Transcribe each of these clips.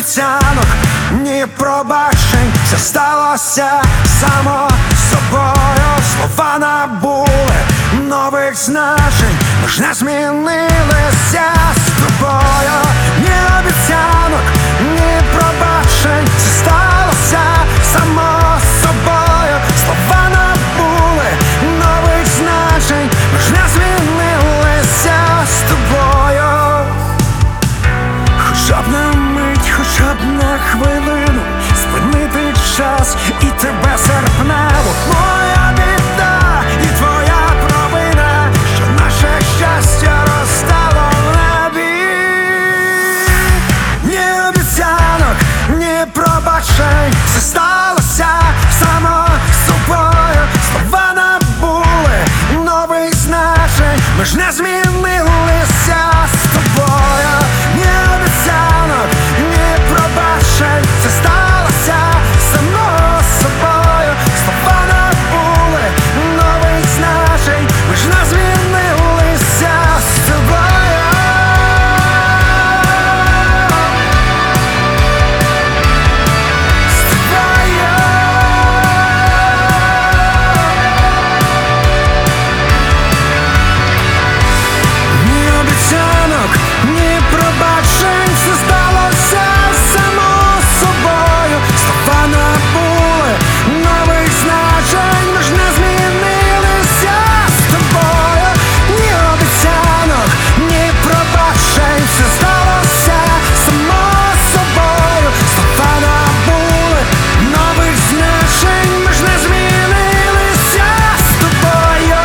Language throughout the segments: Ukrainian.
обіцянок, ні пробачень. Все сталося само собою. Слова набули нових значень. Ми ж не змінилися з тобою. Ні обіцянок, ні пробачень. Все сталося само собою. Слова набули нових значень. Ми ж не змінилися з тобою. Хоча б на мить, хоча б на хвилину спинити час і тебе серпнево. Моя біда і твоя провина, що наше щастя розстало в небі. Ні обіцянок, ні пробачень. Все сталося само собою. Слова набули нових значень. Ми ж не змінилися з тобою. Ні обіцянок, ні пробачень. Це сталося само собою. Слова набули нових значень. Ми ж не змінилися з тобою. З тобою. Ні обіцянок, ні пробачень. Все сталося само собою. Слова набули нових значень. Ми ж не змінилися з тобою. Ні обіцянок, ні пробачень. Все сталося само собою. Слова набули нових значень. Ми ж не змінилися з тобою.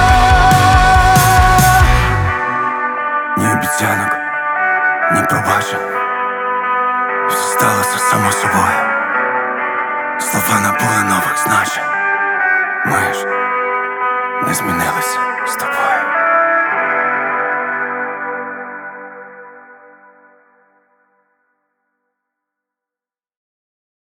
Ні обіцянок, ні пробачень. Все сталося само собою. Слова набули нових значень. Ми ж не змінилися.